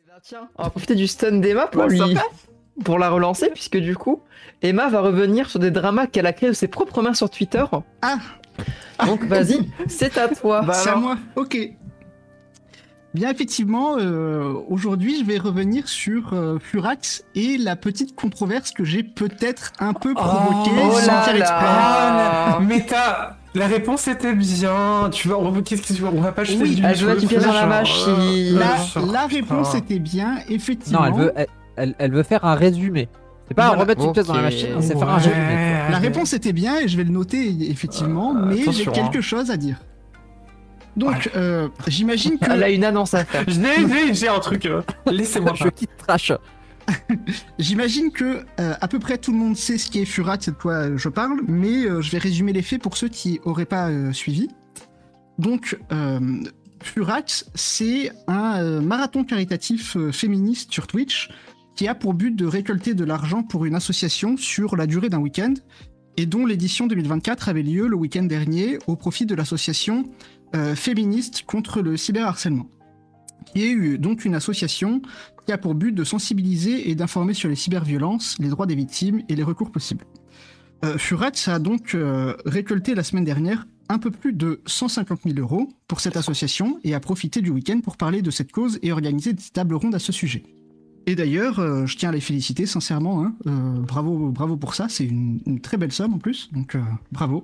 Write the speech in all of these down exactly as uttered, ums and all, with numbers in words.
Bah, tiens, on va profiter du stun d'Emma pour, Ouais, lui... sympa. pour la relancer, puisque du coup, Emma va revenir sur des dramas qu'elle a créés de ses propres mains sur Twitter. Ah, Donc vas-y, c'est à toi. Bah c'est à alors. moi. Ok. Bien, effectivement, euh, aujourd'hui, je vais revenir sur euh, Furax et la petite controverse que j'ai peut-être un peu provoquée Oh sans là faire exprès. là. Ah, mais t'as... La réponse était bien. Tu vas... on- Qu'est-ce que tu veux On va pas jeter Oui, du elle veut mettre une pièce dans la genre, machine. euh, La, genre, la réponse putain. était bien, effectivement. Non, elle veut, elle, elle, elle veut faire un résumé. C'est pas Voilà. remettre une pièce dans la Ok. machine, c'est faire un Ouais, résumé. La allez. réponse était bien et je vais le noter effectivement, Euh, mais j'ai attention, quelque hein. chose à dire. Donc, euh, j'imagine que Elle a une annonce à faire. Je l'ai, j'ai, j'ai un truc. euh, Laissez-moi Je pas. quitte trash. J'imagine que euh, à peu près tout le monde sait ce qu'est Furax et de quoi euh, je parle, mais euh, je vais résumer les faits pour ceux qui auraient pas euh, suivi. Donc, euh, Furax, c'est un euh, marathon caritatif euh, féministe sur Twitch qui a pour but de récolter de l'argent pour une association sur la durée d'un week-end et dont l'édition deux mille vingt-quatre avait lieu le week-end dernier au profit de l'association euh, féministe contre le cyberharcèlement, qui est euh, donc une association qui a pour but de sensibiliser et d'informer sur les cyberviolences, les droits des victimes et les recours possibles. Euh, Furax a donc euh, récolté la semaine dernière un peu plus de cent cinquante mille euros pour cette association et a profité du week-end pour parler de cette cause et organiser des tables rondes à ce sujet. Et d'ailleurs, euh, je tiens à les féliciter sincèrement, hein, euh, bravo, bravo pour ça, c'est une, une très belle somme en plus, donc euh, bravo.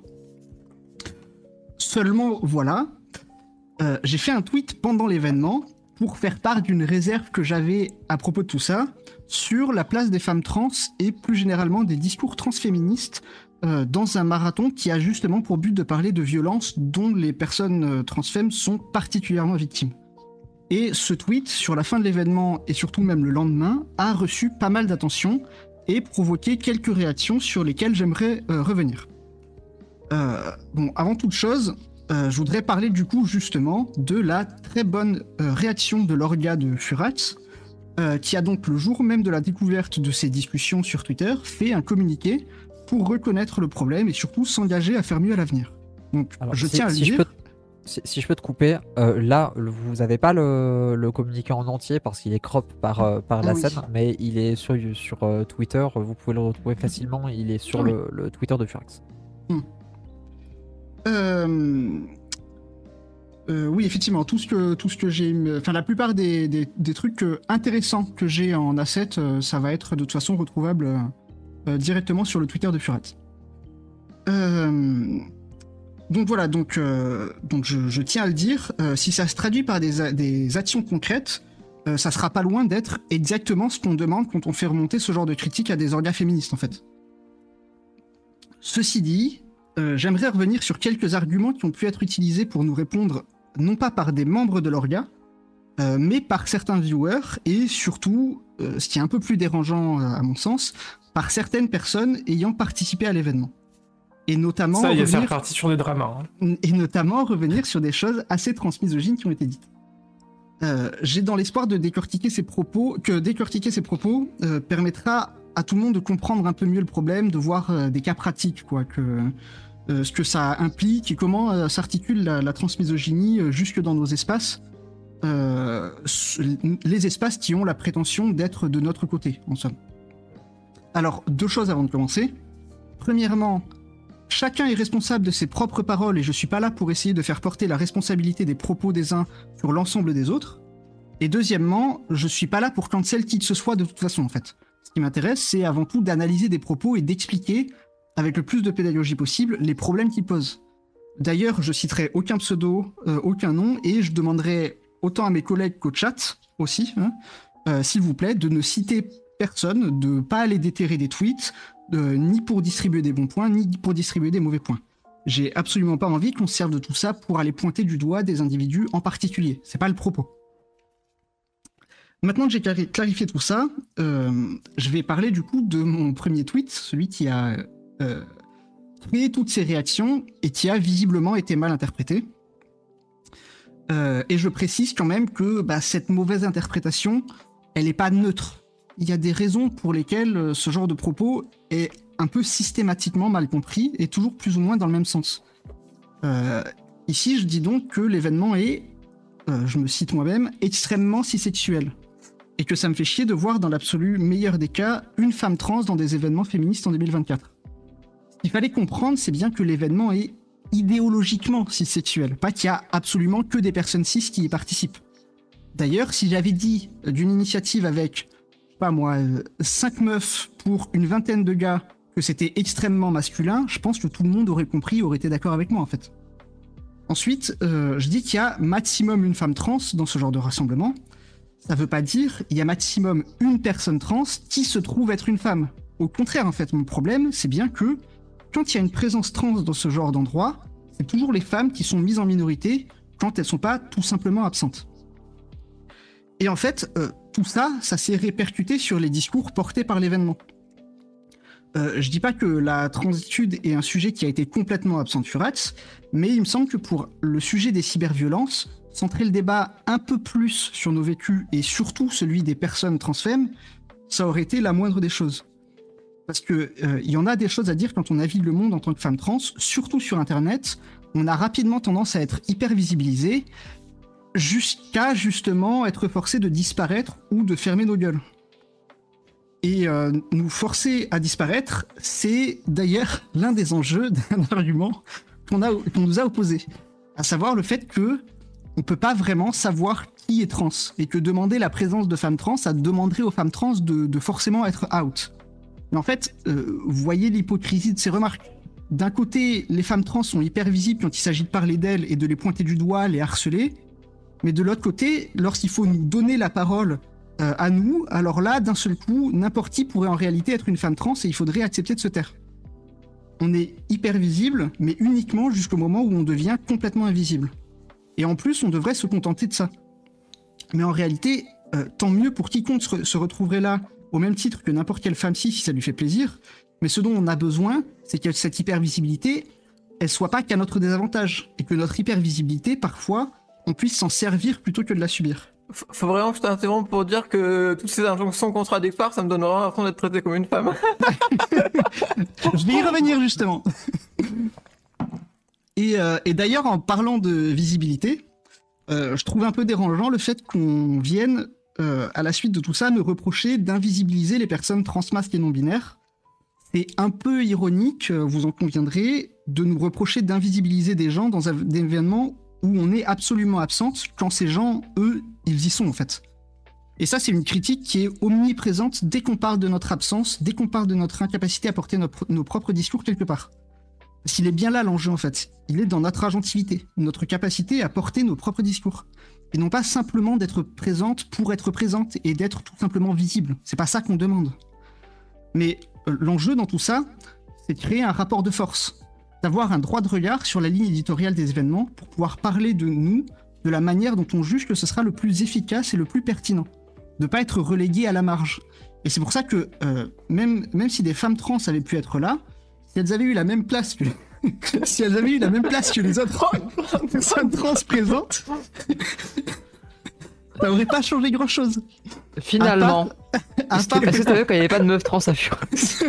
Seulement, voilà, euh, j'ai fait un tweet pendant l'événement pour faire part d'une réserve que j'avais à propos de tout ça sur la place des femmes trans et plus généralement des discours transféministes euh, dans un marathon qui a justement pour but de parler de violences dont les personnes euh, transfemmes sont particulièrement victimes. Et ce tweet, sur la fin de l'événement et surtout même le lendemain, a reçu pas mal d'attention et provoqué quelques réactions sur lesquelles j'aimerais euh, revenir. Euh, bon, avant toute chose, euh, je voudrais parler du coup justement de la très bonne euh, réaction de l'orga de Furax, euh, qui a donc le jour même de la découverte de ces discussions sur Twitter fait un communiqué pour reconnaître le problème et surtout s'engager à faire mieux à l'avenir. Donc Alors, je si- tiens à le si je dire. peux te- si, si je peux te couper, euh, là, le- vous avez pas le, le communiqué en entier parce qu'il est crop par, euh, par la Ah oui. scène, mais il est sur, sur euh, Twitter, vous pouvez le retrouver facilement, il est sur Ah oui. le, le Twitter de Furax. Euh, euh, oui, effectivement, tout ce que, tout ce que j'ai, enfin la plupart des, des, des trucs euh, intéressants que j'ai en asset, euh, ça va être de toute façon retrouvable euh, euh, directement sur le Twitter de Furax. Euh, donc voilà, donc, euh, donc je, je tiens à le dire, euh, si ça se traduit par des, a- des actions concrètes, euh, ça sera pas loin d'être exactement ce qu'on demande quand on fait remonter ce genre de critiques à des orgas féministes en fait. Ceci dit, Euh, j'aimerais revenir sur quelques arguments qui ont pu être utilisés pour nous répondre, non pas par des membres de l'orga, euh, mais par certains viewers, et surtout, euh, ce qui est un peu plus dérangeant euh, à mon sens, par certaines personnes ayant participé à l'événement. Et notamment, Ça y est, c'est revenir, reparti sur des dramas. hein. et notamment revenir sur des choses assez transmisogynes qui ont été dites. Euh, j'ai dans l'espoir de décortiquer ces propos, que décortiquer ces propos euh, permettra à tout le monde de comprendre un peu mieux le problème, de voir euh, des cas pratiques, quoi, que... Euh, ce que ça implique et comment euh, s'articule la, la transmisogynie euh, jusque dans nos espaces, euh, les espaces qui ont la prétention d'être de notre côté, en somme. Alors, deux choses avant de commencer. Premièrement, chacun est responsable de ses propres paroles et je suis pas là pour essayer de faire porter la responsabilité des propos des uns sur l'ensemble des autres. Et deuxièmement, je suis pas là pour cancel qui que ce soit de toute façon, en fait. Ce qui m'intéresse, c'est avant tout d'analyser des propos et d'expliquer avec le plus de pédagogie possible, les problèmes qu'ils posent. D'ailleurs, je citerai aucun pseudo, euh, aucun nom, et je demanderai autant à mes collègues qu'au chat aussi, hein, euh, s'il vous plaît, de ne citer personne, de pas aller déterrer des tweets, euh, ni pour distribuer des bons points, ni pour distribuer des mauvais points. J'ai absolument pas envie qu'on se serve de tout ça pour aller pointer du doigt des individus en particulier. C'est pas le propos. Maintenant que j'ai clari- clarifié tout ça, euh, je vais parler du coup de mon premier tweet, celui qui a Euh, créé toutes ces réactions et qui a visiblement été mal interprété. Euh, et je précise quand même que bah, cette mauvaise interprétation, elle n'est pas neutre. Il y a des raisons pour lesquelles euh, ce genre de propos est un peu systématiquement mal compris et toujours plus ou moins dans le même sens. Euh, ici, je dis donc que l'événement est, euh, je me cite moi-même, extrêmement cissexuel. et que ça me fait chier de voir dans l'absolu meilleur des cas une femme trans dans des événements féministes en deux mille vingt-quatre. Ce qu'il fallait comprendre, c'est bien que l'événement est idéologiquement cissexuel, pas qu'il y a absolument que des personnes cis qui y participent. D'ailleurs, si j'avais dit d'une initiative avec, je sais pas moi, cinq meufs pour une vingtaine de gars que c'était extrêmement masculin, je pense que tout le monde aurait compris, aurait été d'accord avec moi en fait. Ensuite, euh, je dis qu'il y a maximum une femme trans dans ce genre de rassemblement. Ça veut pas dire il y a maximum une personne trans qui se trouve être une femme. Au contraire, en fait, mon problème, c'est bien que quand il y a une présence trans dans ce genre d'endroit, c'est toujours les femmes qui sont mises en minorité quand elles sont pas tout simplement absentes. Et en fait, euh, tout ça, ça s'est répercuté sur les discours portés par l'événement. Euh, je dis pas que la transitude est un sujet qui a été complètement absent du Furax, mais il me semble que pour le sujet des cyberviolences, centrer le débat un peu plus sur nos vécus et surtout celui des personnes transfemmes, ça aurait été la moindre des choses. Parce que euh, il y en a des choses à dire quand on navigue le monde en tant que femme trans, surtout sur Internet, on a rapidement tendance à être hyper visibilisé, jusqu'à justement être forcé de disparaître ou de fermer nos gueules. Et euh, nous forcer à disparaître, c'est d'ailleurs l'un des enjeux d'un argument qu'on a, qu'on nous a opposé, à savoir le fait que on peut pas vraiment savoir qui est trans, et que demander la présence de femmes trans, ça demanderait aux femmes trans de, de forcément être out. Mais en fait, euh, vous voyez l'hypocrisie de ces remarques. D'un côté, les femmes trans sont hyper visibles quand il s'agit de parler d'elles et de les pointer du doigt, les harceler, mais de l'autre côté, lorsqu'il faut nous donner la parole euh, à nous, alors là, d'un seul coup, n'importe qui pourrait en réalité être une femme trans et il faudrait accepter de se taire. On est hyper visible, mais uniquement jusqu'au moment où on devient complètement invisible. Et en plus, on devrait se contenter de ça. Mais en réalité, euh, tant mieux pour quiconque se, se retrouverait là, au même titre que n'importe quelle femme cis, si ça lui fait plaisir. Mais ce dont on a besoin, c'est que cette hypervisibilité, elle soit pas qu'à notre désavantage. Et que notre hypervisibilité, parfois, on puisse s'en servir plutôt que de la subir. F- Faut vraiment que je t'interrompe pour dire que toutes ces injonctions contradictoires, ça me donne vraiment l'impression d'être traité comme une femme. Je vais y revenir justement. Et, euh, et d'ailleurs, en parlant de visibilité, euh, je trouve un peu dérangeant le fait qu'on vienne, euh, à la suite de tout ça, me reprocher d'invisibiliser les personnes transmasques et non-binaires. C'est un peu ironique, vous en conviendrez, de nous reprocher d'invisibiliser des gens dans un événement où on est absolument absente, quand ces gens, eux, ils y sont en fait. Et ça, c'est une critique qui est omniprésente dès qu'on parle de notre absence, dès qu'on parle de notre incapacité à porter nos, nos propres discours quelque part. Parce qu'il est bien là l'enjeu en fait. Il est dans notre agentivité, notre capacité à porter nos propres discours. Et non pas simplement d'être présente pour être présente et d'être tout simplement visible. C'est pas ça qu'on demande. Mais euh, l'enjeu dans tout ça, c'est de créer un rapport de force. D'avoir un droit de regard sur la ligne éditoriale des événements pour pouvoir parler de nous de la manière dont on juge que ce sera le plus efficace et le plus pertinent. De pas être relégué à la marge. Et c'est pour ça que euh, même, même si des femmes trans avaient pu être là, si elles avaient eu la même place que si elles avaient eu la même place que les autres personnes trans présentes, ça aurait pas changé grand chose. Finalement. À part, à part... Est-ce que t'as vu quand il n'y avait pas de meuf trans à Furax?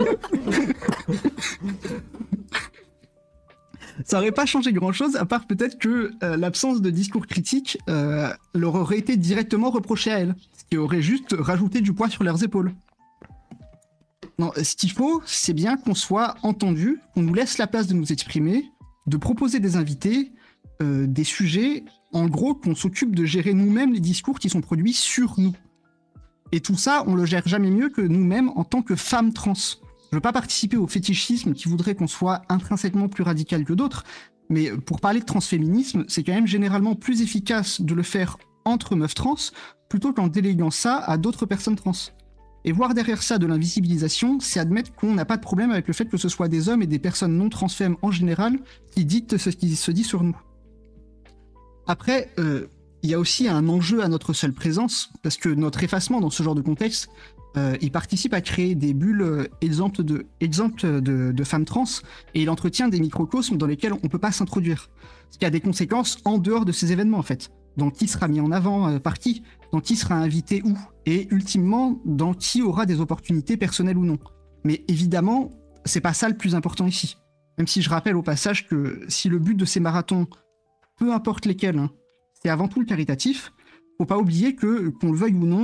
Ça aurait pas changé grand chose, à part peut-être que euh, l'absence de discours critique euh, leur aurait été directement reprochée à elles, ce qui aurait juste rajouté du poids sur leurs épaules. Non, ce qu'il faut, c'est bien qu'on soit entendu, qu'on nous laisse la place de nous exprimer, de proposer des invités, euh, des sujets, en gros qu'on s'occupe de gérer nous-mêmes les discours qui sont produits sur nous. Et tout ça, on le gère jamais mieux que nous-mêmes en tant que femmes trans. Je veux pas participer au fétichisme qui voudrait qu'on soit intrinsèquement plus radical que d'autres, mais pour parler de transféminisme, c'est quand même généralement plus efficace de le faire entre meufs trans plutôt qu'en déléguant ça à d'autres personnes trans. Et voir derrière ça de l'invisibilisation, c'est admettre qu'on n'a pas de problème avec le fait que ce soit des hommes et des personnes non transfemmes en général qui dictent ce qui se dit sur nous. Après, euh, il y a aussi un enjeu à notre seule présence, parce que notre effacement dans ce genre de contexte, euh, il participe à créer des bulles euh, exemptes, de, exemptes de, de femmes trans, et il entretient des microcosmes dans lesquels on ne peut pas s'introduire. Ce qui a des conséquences en dehors de ces événements, en fait. Dans qui sera mis en avant euh, par qui, dans qui sera invité où, et ultimement, dans qui aura des opportunités personnelles ou non. Mais évidemment, c'est pas ça le plus important ici. Même si je rappelle au passage que si le but de ces marathons, peu importe lesquels, hein, c'est avant tout le caritatif, faut pas oublier que, qu'on le veuille ou non,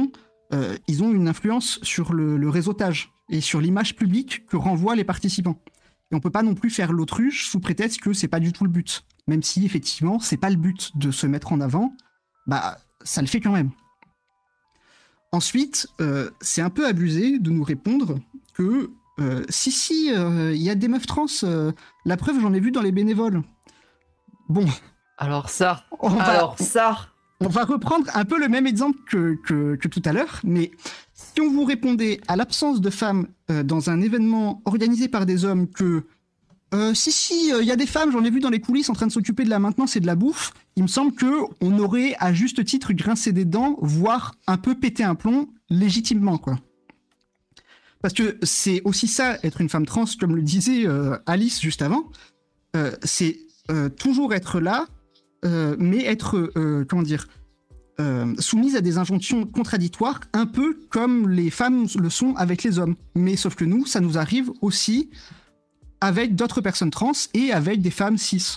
euh, ils ont une influence sur le, le réseautage et sur l'image publique que renvoient les participants. Et on peut pas non plus faire l'autruche sous prétexte que c'est pas du tout le but. Même si, effectivement, c'est pas le but de se mettre en avant, bah, ça le fait quand même. Ensuite, euh, c'est un peu abusé de nous répondre que euh, si, si, il euh, y a des meufs trans, euh, la preuve, j'en ai vu dans les bénévoles. Bon. Alors ça, on va, alors ça. On va reprendre un peu le même exemple que, que, que tout à l'heure, mais si on vous répondait à l'absence de femmes euh, dans un événement organisé par des hommes que euh, si, si, il euh, y a des femmes, j'en ai vu dans les coulisses en train de s'occuper de la maintenance et de la bouffe, il me semble qu'on aurait à juste titre grincé des dents, voire un peu pété un plomb, légitimement, quoi. Parce que c'est aussi ça, être une femme trans, comme le disait euh, Alice juste avant, euh, c'est euh, toujours être là, euh, mais être, euh, comment dire, euh, soumise à des injonctions contradictoires, un peu comme les femmes le sont avec les hommes. Mais sauf que nous, ça nous arrive aussi avec d'autres personnes trans et avec des femmes cis.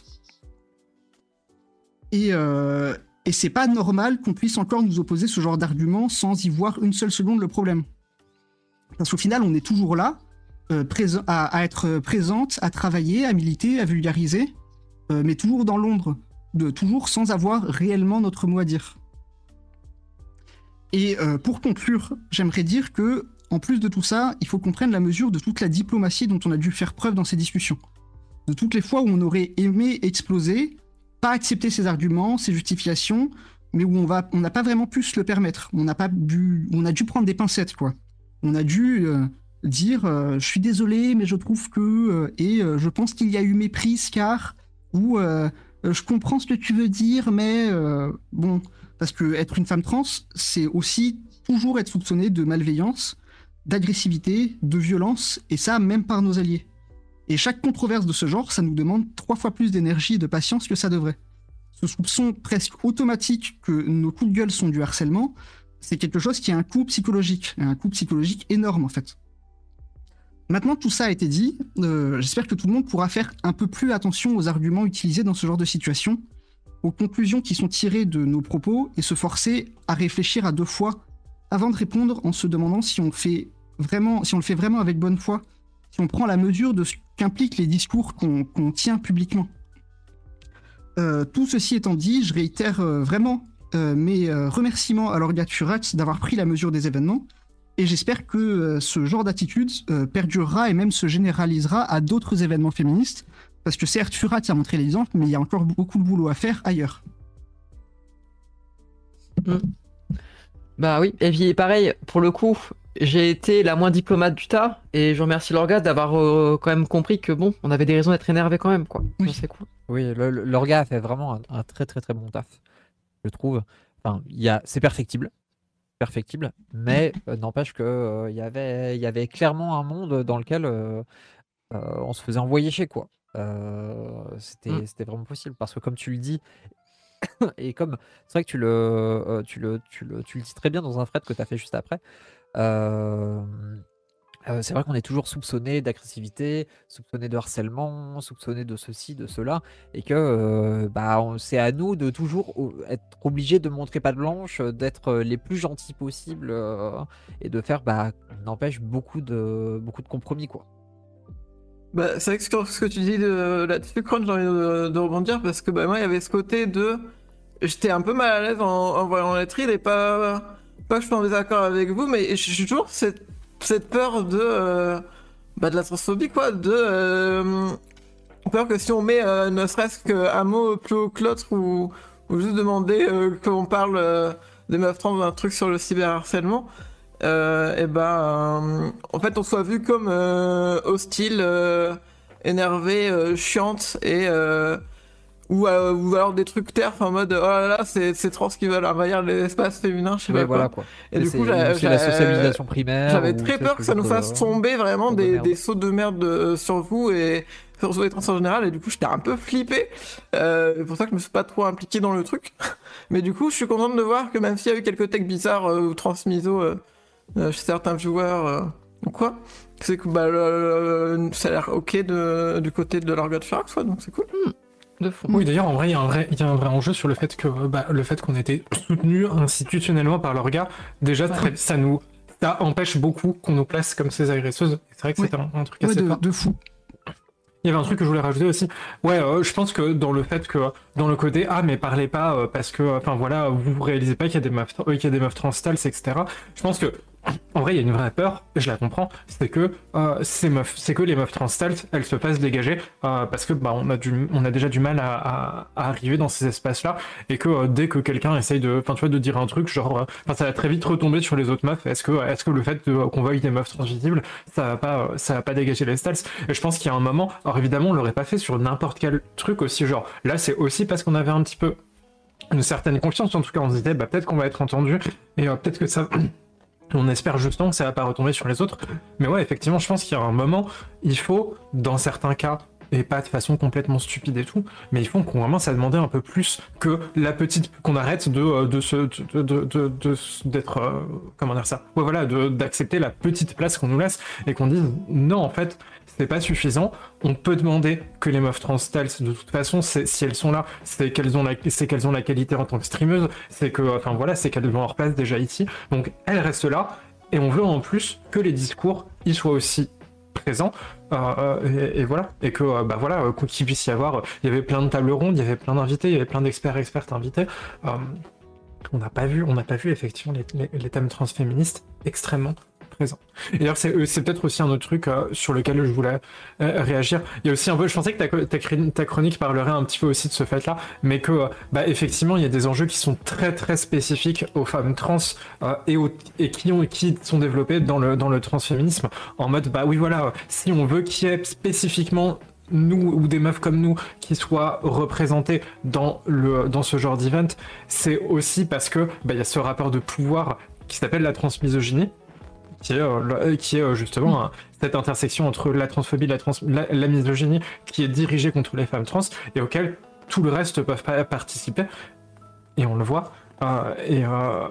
Et, euh, et c'est pas normal qu'on puisse encore nous opposer ce genre d'argument sans y voir une seule seconde le problème. Parce qu'au final, on est toujours là, euh, présent, à, à être présente, à travailler, à militer, à vulgariser, euh, mais toujours dans l'ombre, de, toujours sans avoir réellement notre mot à dire. Et euh, pour conclure, j'aimerais dire que, en plus de tout ça, il faut qu'on prenne la mesure de toute la diplomatie dont on a dû faire preuve dans ces discussions. De toutes les fois où on aurait aimé exploser, pas accepter ces arguments, ces justifications, mais où on va, on n'a pas vraiment pu se le permettre. On n'a pas dû, on a dû prendre des pincettes, quoi. On a dû euh, dire euh, je suis désolé, mais je trouve que euh, et euh, je pense qu'il y a eu méprise car ou euh, je comprends ce que tu veux dire, mais euh, bon, parce que être une femme trans, c'est aussi toujours être soupçonné de malveillance, d'agressivité, de violence, et ça même par nos alliés. Et chaque controverse de ce genre, ça nous demande trois fois plus d'énergie et de patience que ça devrait. Ce soupçon presque automatique que nos coups de gueule sont du harcèlement, c'est quelque chose qui a un coût psychologique, un coût psychologique énorme en fait. Maintenant que tout ça a été dit, euh, j'espère que tout le monde pourra faire un peu plus attention aux arguments utilisés dans ce genre de situation, aux conclusions qui sont tirées de nos propos et se forcer à réfléchir à deux fois avant de répondre en se demandant si on, fait vraiment, si on le fait vraiment avec bonne foi, si on prend la mesure de ce qu'impliquent les discours qu'on qu'on tient publiquement. Euh, tout ceci étant dit, je réitère euh, vraiment euh, mes euh, remerciements à l'Orga de Furat d'avoir pris la mesure des événements, et j'espère que euh, ce genre d'attitude euh, perdurera et même se généralisera à d'autres événements féministes, parce que certes, Furat a montré l'exemple, mais il y a encore beaucoup de boulot à faire ailleurs. Mmh. Bah oui, et puis pareil, pour le coup, j'ai été la moins diplomate du tas, et je remercie l'Orga d'avoir euh, quand même compris que bon, on avait des raisons d'être énervé quand même, quoi. Oui. Donc, c'est cool. Oui, le- le- l'orga a fait vraiment un, un très très très bon taf, je trouve. Enfin, il y a, c'est perfectible, perfectible, mais euh, n'empêche que euh, il y avait, il y avait clairement un monde dans lequel euh, euh, on se faisait envoyer chez quoi. Euh, c'était, Mm. c'était vraiment possible parce que comme tu le dis, et comme c'est vrai que tu le, euh, tu le, tu le, tu le dis très bien dans un thread que tu as fait juste après. euh, euh, c'est vrai qu'on est toujours soupçonné d'agressivité, soupçonné de harcèlement, soupçonné de ceci, de cela, et que euh, bah, on- c'est à nous de toujours o- être obligé de montrer patte blanche, euh, d'être euh, les plus gentils possibles, euh, et de faire, bah, n'empêche, beaucoup de, beaucoup de compromis, quoi. Bah, c'est vrai que ce que ce que tu dis de là-dessus, Cron, j'ai envie de, de rebondir parce que bah, moi, il y avait ce côté de. J'étais un peu mal à l'aise en, en voyant la tril et pas. Pas que je suis en désaccord avec vous, mais j'ai toujours cette, cette peur de. euh, Bah, de la transphobie, quoi. De. euh, Peur que si on met euh, ne serait-ce qu'un mot plus haut que l'autre ou, ou juste demander euh, qu'on parle euh, des meufs trans ou un truc sur le cyberharcèlement. Euh, et ben, euh, en fait, on soit vu comme euh, hostile, euh, énervé, euh, chiante, et euh, ou, euh, ou alors des trucs terf en mode oh là là, c'est c'est trans qui veulent envahir l'espace féminin, je sais Oui, pas voilà, quoi. quoi. Et du c'est, coup, ou j'a- c'est la j'a- socialisation primaire. J'avais ou très c'est peur que ça nous truc, fasse euh, tomber vraiment de des, merde. des sauts de merde euh, sur vous et sur les trans en général, et du coup, j'étais un peu flippé. Euh, c'est pour ça que je me suis pas trop impliqué dans le truc. Mais du coup, je suis contente de voir que même s'il y a eu quelques techs bizarres euh, ou transmiso euh, euh, chez certains viewers euh, ou quoi, c'est que bah, le- le- ça a l'air ok de, du côté de l'orga de Firax, quoi, donc c'est cool. De fond. Oui, d'ailleurs, en vrai, il y a un vrai, il y a un vrai enjeu sur le fait que bah, le fait qu'on ait été soutenu institutionnellement par l'orga, déjà, très, ça nous ça empêche beaucoup qu'on nous place comme ces agresseuses. C'est vrai que Ouais. c'est un, un truc Ouais, assez de, fort. de fou. Il y avait un truc que je voulais rajouter aussi. Ouais, euh, je pense que dans le fait que, dans le côté, ah, mais parlez pas euh, parce que, enfin voilà, vous vous réalisez pas qu'il y a des meufs, euh, qu'il y a des meufs trans-tals, et cetera. Je pense que, en vrai, il y a une vraie peur, je la comprends, c'est que euh, ces meufs, c'est que les meufs trans-tals, elles se fassent dégager euh, parce que, bah, on a du, on a déjà du mal à, à, à arriver dans ces espaces-là et que euh, dès que quelqu'un essaye de, enfin, tu vois, de dire un truc, genre, euh, enfin, ça va très vite retomber sur les autres meufs. Est-ce que, est-ce que le fait de, qu'on veuille des meufs transvisibles, ça va pas, euh, ça va pas dégager les stals? Et je pense qu'il y a un moment, alors évidemment, on l'aurait pas fait sur n'importe quel truc aussi, genre, là, c'est aussi parce qu'on avait un petit peu une certaine confiance, en tout cas, on se disait, bah, peut-être qu'on va être entendu et euh, peut-être que ça. On espère justement que ça va pas retomber sur les autres. Mais ouais, effectivement, je pense qu'il y a un moment, il faut, dans certains cas, et pas de façon complètement stupide et tout, mais il faut qu'on commence à demander un peu plus que la petite, qu'on arrête de, de se, de, de, de, de- d'être, euh, comment dire ça? Ouais, voilà, de, d'accepter la petite place qu'on nous laisse et qu'on dise, non, en fait, c'est pas suffisant. On peut demander que les meufs trans-tals, de toute façon, c'est, si elles sont là, c'est qu'elles ont la, c'est qu'elles ont la qualité en tant que streameuse, c'est que, enfin voilà, c'est qu'elles ont leur place déjà ici. Donc, elles restent là, et on veut en plus que les discours y soient aussi présents, euh, et, et voilà, et que, euh, bah voilà, euh, qu'il puisse y avoir, euh, il y avait plein de tables rondes, il y avait plein d'invités, il y avait plein d'experts, expertes invités. Euh, on n'a pas vu, on n'a pas vu effectivement les, les, les thèmes transféministes extrêmement présents. Et d'ailleurs, c'est, euh, c'est peut-être aussi un autre truc euh, sur lequel je voulais euh, réagir. Il y a aussi un peu, je pensais que ta, ta, chroni- ta chronique parlerait un petit peu aussi de ce fait-là, mais que, euh, bah, effectivement, il y a des enjeux qui sont très très spécifiques aux femmes trans euh, et, aux, et qui, ont, qui sont développés dans le, dans le transféminisme, en mode, bah oui, voilà, euh, si on veut qu'il y ait spécifiquement nous ou des meufs comme nous qui soient représentés dans, le, dans ce genre d'event, c'est aussi parce que bah, y a ce rapport de pouvoir qui s'appelle la transmisogynie, qui est, euh, le- qui est euh, justement un- cette intersection entre la transphobie, la, trans, la, la misogynie, qui est dirigée contre les femmes trans et auquel tout le reste peuvent pas participer. Et on le voit. Euh, et, euh,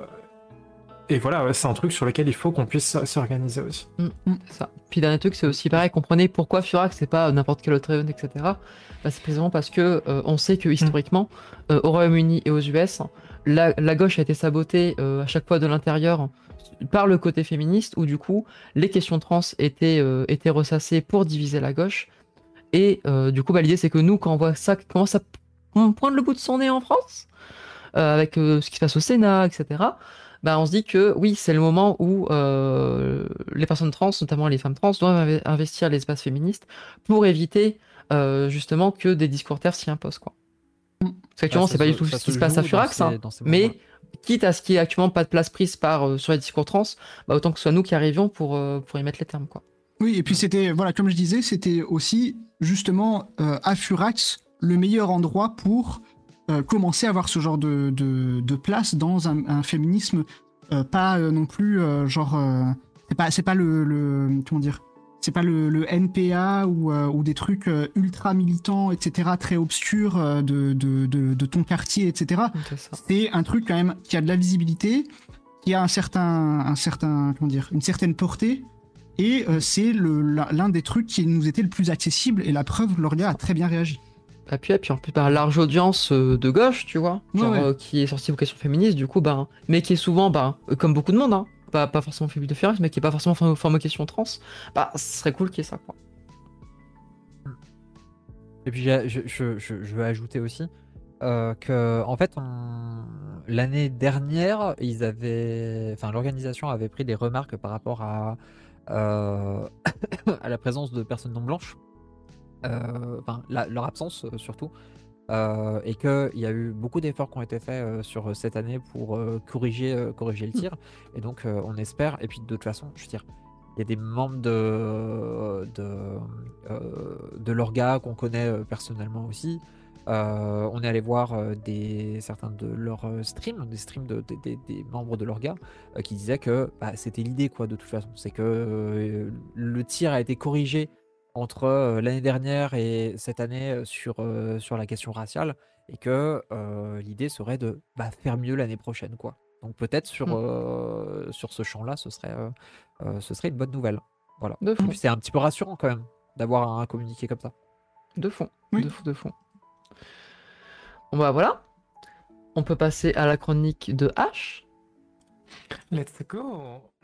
et voilà, c'est un truc sur lequel il faut qu'on puisse s'organiser aussi. Mm, mm, c'est ça. Puis dernier truc, c'est aussi pareil, comprenez pourquoi Furax c'est pas n'importe quel autre event, et cetera. Bah, c'est précisément parce que euh, on sait que historiquement, euh, au Royaume-Uni et aux U S, la, la gauche a été sabotée euh, à chaque fois de l'intérieur par le côté féministe, où du coup les questions trans étaient, euh, étaient ressassées pour diviser la gauche. Et euh, du coup, bah, l'idée c'est que nous, quand on voit ça qui commence à p- poindre le bout de son nez en France, euh, avec euh, ce qui se passe au Sénat, et cetera, bah, on se dit que oui, c'est le moment où euh, les personnes trans, notamment les femmes trans, doivent inve- investir l'espace féministe pour éviter euh, justement que des discours terres s'y imposent, quoi. Parce qu'actuellement, Bah, ça c'est pas du se- tout ça ce qui se se passe à joue dans Furax, ces- hein, dans ces mais moments-là. quitte à ce qu'il n'y ait actuellement pas de place prise par, euh, sur les discours trans, bah, autant que ce soit nous qui arrivions pour, euh, pour y mettre les termes, quoi. Oui, et puis c'était, voilà, comme je disais, c'était aussi justement euh, à Furax le meilleur endroit pour euh, commencer à avoir ce genre de, de, de place dans un, un féminisme euh, pas euh, non plus euh, genre euh, c'est pas c'est pas le, le comment dire c'est pas le, le N P A ou, euh, ou des trucs euh, ultra militants, et cetera, très obscurs euh, de, de, de, de ton quartier, et cetera. C'est ça. C'est un truc quand même qui a de la visibilité, qui a un certain, un certain, comment dire, une certaine portée, et euh, c'est le- l'un l'un des trucs qui nous était le plus accessible, et la preuve, l'orga a très bien réagi. Et puis, et puis en plus, par large audience euh, de gauche, tu vois, Ouais, genre ouais. euh, qui est sortie aux questions féministes, du coup, bah, mais qui est souvent, bah, euh, comme beaucoup de monde, hein, pas, pas forcément féministe de Furax, mais qui est pas forcément formé formé aux questions trans, bah, ce serait cool qu'il y ait ça, quoi. Et puis j'ai- je, je, je, je veux ajouter aussi euh, que en fait on- l'année dernière ils avaient, enfin l'organisation avait pris des remarques par rapport à euh, à la présence de personnes non blanches, euh, enfin la- leur absence euh, surtout, euh, et qu'il y a eu beaucoup d'efforts qui ont été faits euh, sur cette année pour euh, corriger euh, corriger le tir, et donc euh, on espère, et puis de toute façon je veux dire il y a des membres de, de, euh, de l'orga qu'on connaît euh, personnellement aussi. Euh, on est allé voir euh, des, certains de leurs euh, streams, des streams de, des- des- des membres de l'orga euh, qui disaient que bah, c'était l'idée, quoi, de toute façon. C'est que euh, le tir a été corrigé entre euh, l'année dernière et cette année euh, sur, euh, sur la question raciale, et que euh, l'idée serait de bah, faire mieux l'année prochaine, quoi. Donc peut-être sur, Mm. euh, sur ce champ-là, ce serait, euh, euh, ce serait une bonne nouvelle. Voilà. De fond. Puis c'est un petit peu rassurant quand même d'avoir un communiqué comme ça. De fond, Oui. de fond, de fond. Bon bah voilà. On peut passer à la chronique de H. Let's go.